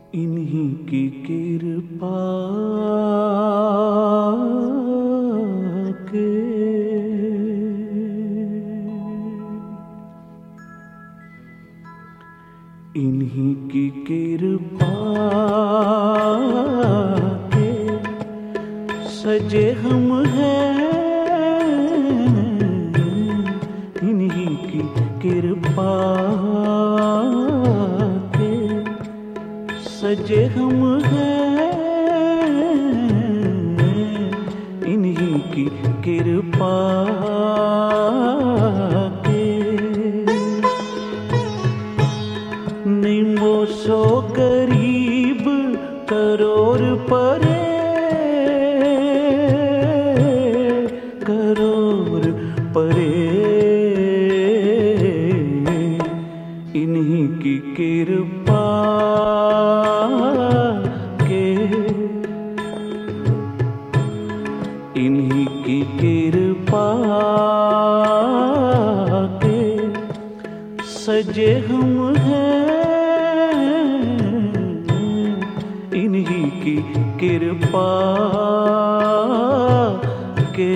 इन्हीं की कृपा के इन्हीं की कृपा के सजे हम हैं। इन्हीं की कृपा के सजे हम हैं। इन्हीं की कृपा के निमो सो गरीब करोड़ परे करोड़ परे। इन्हीं की कृपा के इन्हीं की कृपा के सजे हम हैं। इन्हीं की कृपा के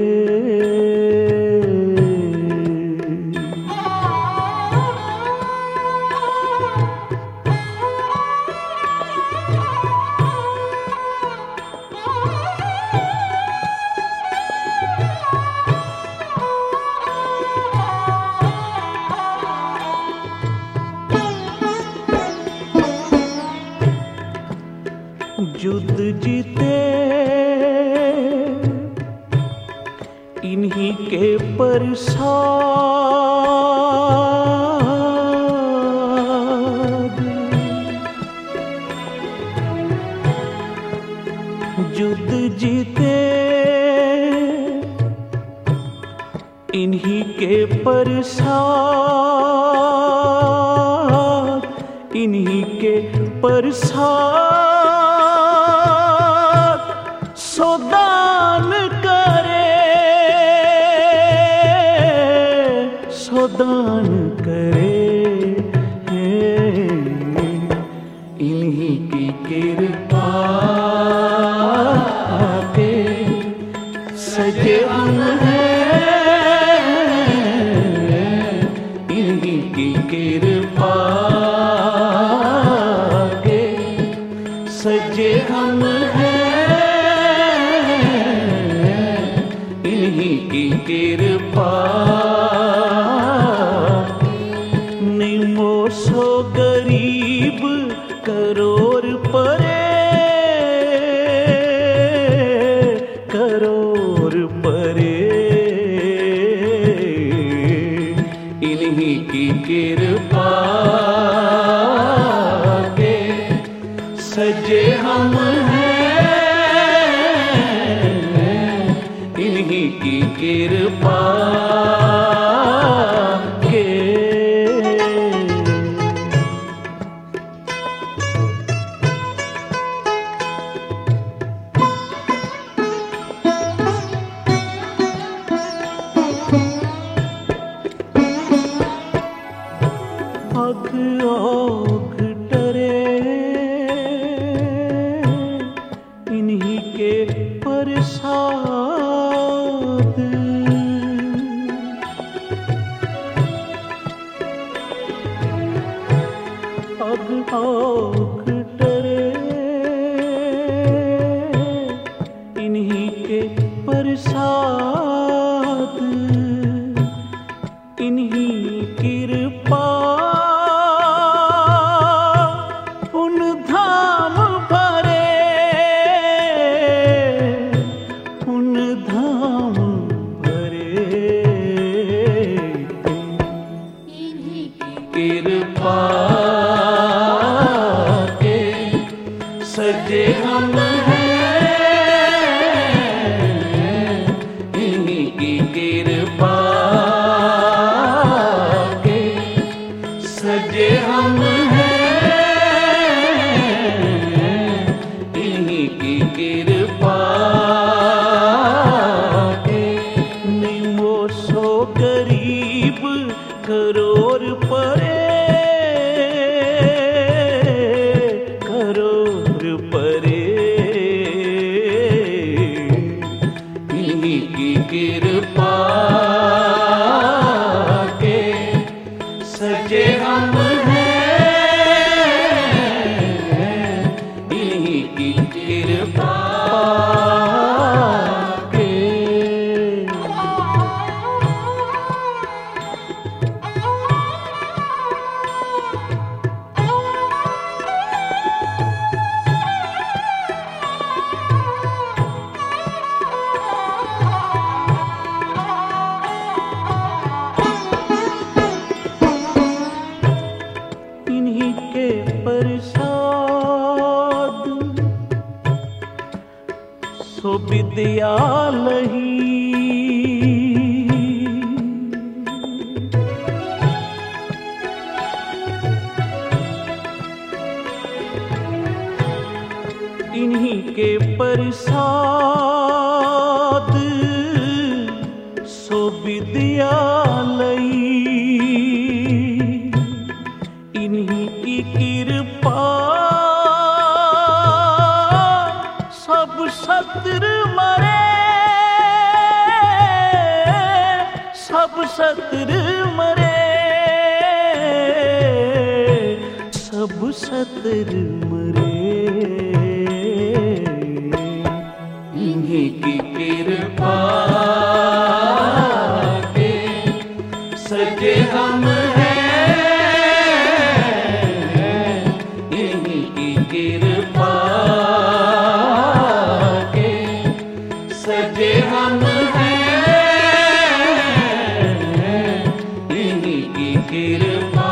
युद्ध जीते इन्हीं के प्रसाद। युद्ध जीते इन्हीं के प्रसाद। इन्हीं के प्रसाद सोदान करे सोदान करे। इन्हीं की कृपा के सजे हम हैं। इन्हीं की कृपा के सजे हम हैं। इन्हीं की कृपा निमो सो गरीब करोड़ परे करोड़ परे। इन्हीं की कृपा के सजे हम हैं। इन्हीं की कृपा के अग ओघ डरे इन्हीं के प्रसाद। अग ओघ डरे इन्हीं के प्रसाद। इन्हीं कृपा उन धाम भरे उन धाम भरे। इन्हीं की कृपा के सजे हम हैं। इन्हीं की कृपा के सजे हम हैं। इन्हीं की कृपा के निमो सो गरीब करोड़ परे विद्यालही। इन्हीं के प्रसाद सो विद्यालयी, इन्हीं की कृपा सब सत्र मरे, सब सत्र मरे, सब सत्र मरे। इन्हीं की कृपा के सजे हम हैं, इन्हीं की कृपा के सजे हम हैं, इन्हीं की कृपा।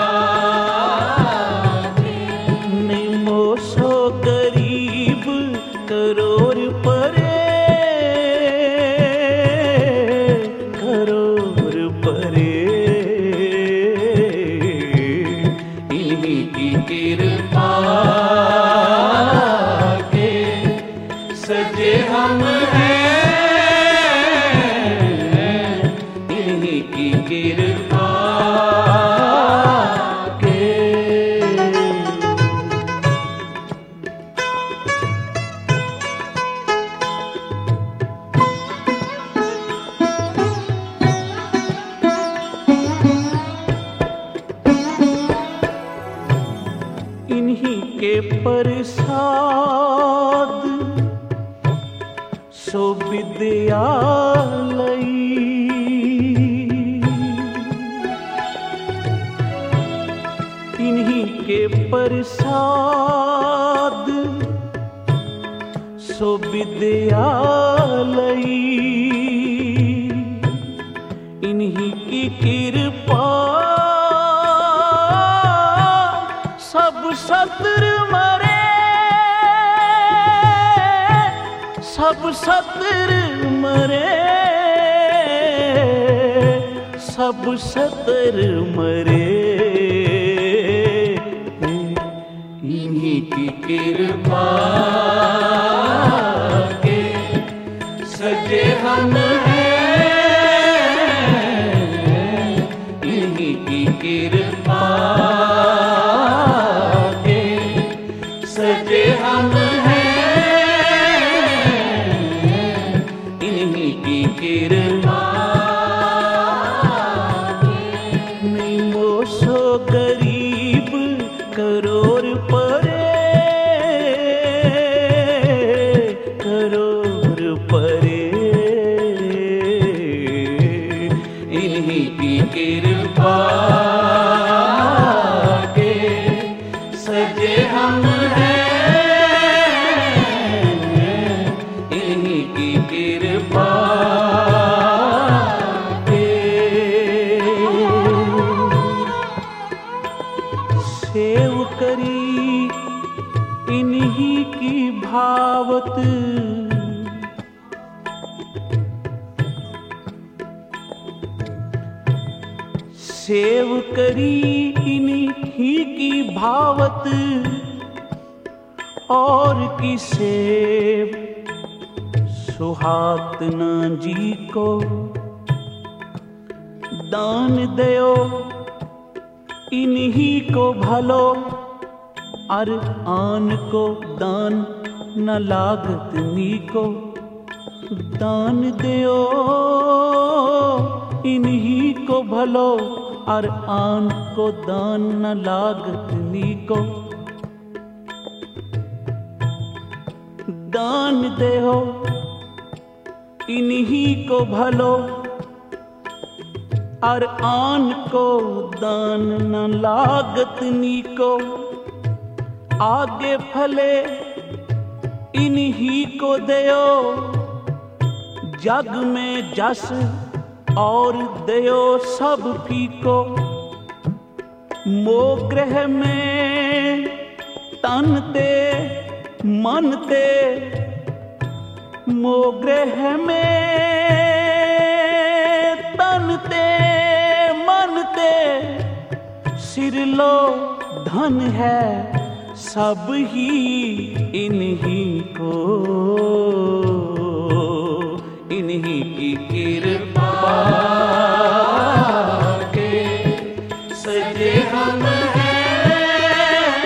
निमो सो गरीब करोड़ परे, करोड़ परे, इन्हीं की कृपा के सजे हम हैं, इन्हीं की कृपा के। इन्हीं के प्रसाद सो विद्यालयी, इन्हीं के प्रसाद सो विद्यालयी, इन्हीं की कृपा सब सत्र मरे, सब सत्र मरे, सब सत्र मरे। इन्हीं की कृपा के सजे हम हैं, इन्हीं की कृपा के सजे हम हैं, इन्हीं की कृपा। निमो सो गरीब करोड़ परे, करोड़ परे, इन्हीं की कृपा के सजे हम हैं, इन्हीं की कृपा के। सेव करी इन्हीं की भावत, सेव करी इन्हीं की भावत, और की सेव सुहात न जी को दान दयो, इन्हीं को भलो अर आन को दान न लागत नीको। दान दयो इन्हीं को भलो और आन को दान न लागत नीको। दान देहो इन्हीं को भलो और आन को दान न लागत नीको। आगे फले इन्हीं को देयो, जग में जस और देयो सब फीको। मोग्रह में तन ते मन ते मोग्रह में तनते मनते सिरलो धन है सब ही इन्हीं को, इन्हीं की कृपा के सजे हम हैं,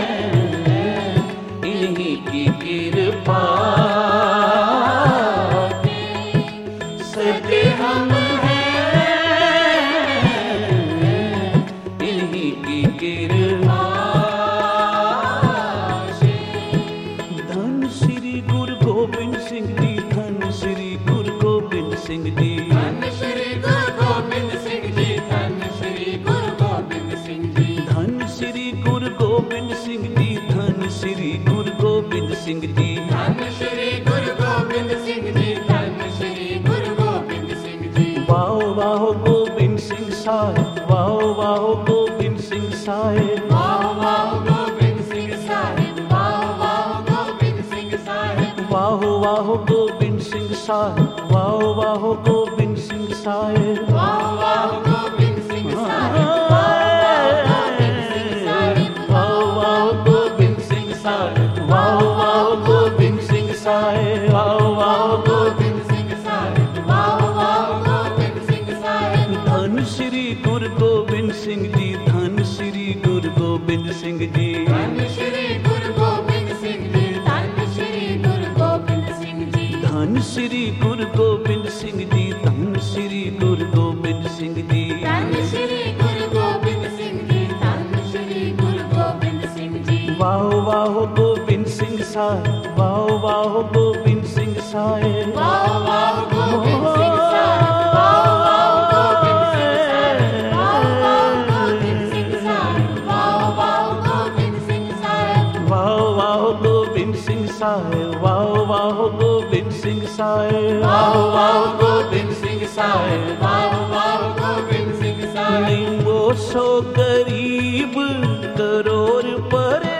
इन्हीं की कृपा के सजे हम हैं, इन्हीं की कृपा। धन श्री गुरु गोबिंद सिंह जी, धन श्री गुरु गोबिंद सिंह जी, धन श्री गुरु गोबिंद सिंह जी, धन श्री गुरु गोबिंद सिंह जी, धन श्री गुरु गोबिंद सिंह जी, धन श्री गुरु गोबिंद सिंह जी, धन श्री गुरु गोबिंद सिंह जी, धन श्री गुरु गोबिंद सिंह जी। वाहो वाहो गोबिंद सिंह साहिब, वाहो वाहो गोबिंद सिंह साहिब, वाह वाह गोबिंद सिंह साहिब, वाह वाह गोबिंद सिंह साहिब, वाहो वाहो गोबिंद सिंह साहिब, वाहो वाहो गोबिंद सिंह साहिब, वाह वाह गोबिंद सिंह साहिब, वाहो वाहो गोबिंद सिंह साहिब, वाहो वाहो गोबिंद सिंह साहिब, वाहो वाहो गोबिंद सिंह साहिब, वाह वाह गोबिंद सिंह साहिब। धन श्री गुरु गोबिंद सिंह जी, धन श्री गुरु गोबिंद सिंह जी, धन श्री गुरु गोबिंद सिंह जी, धन श्री गुरु गोबिंद सिंह जी, धन श्री गुरु गोबिंद सिंह जी, धन श्री गुरु गोबिंद सिंह जी। धन श्री गुरु गोबिंद सिंह जी, धन श्री गुरु गोबिंद सिंह जी। वाहो वाहो गोबिंद सिंह साहिब, वाहो वाहो गोबिंद सिंह साहिब, वाह वाह गोबिंद सिंह साहिब, वाह वाह गोबिंद सिंह साहिब, वाह वाह गोबिंद सिंह साहिब, वाह वाह गोबिंद सिंह साहिब, वाहो वाहो गोबिंद सिंह साहिब, वाह वाह गोबिंद सिंह साहिब, वाह वाह गोबिंद सिंह साहिब। नहीं वो सो गरीब करोड़ परे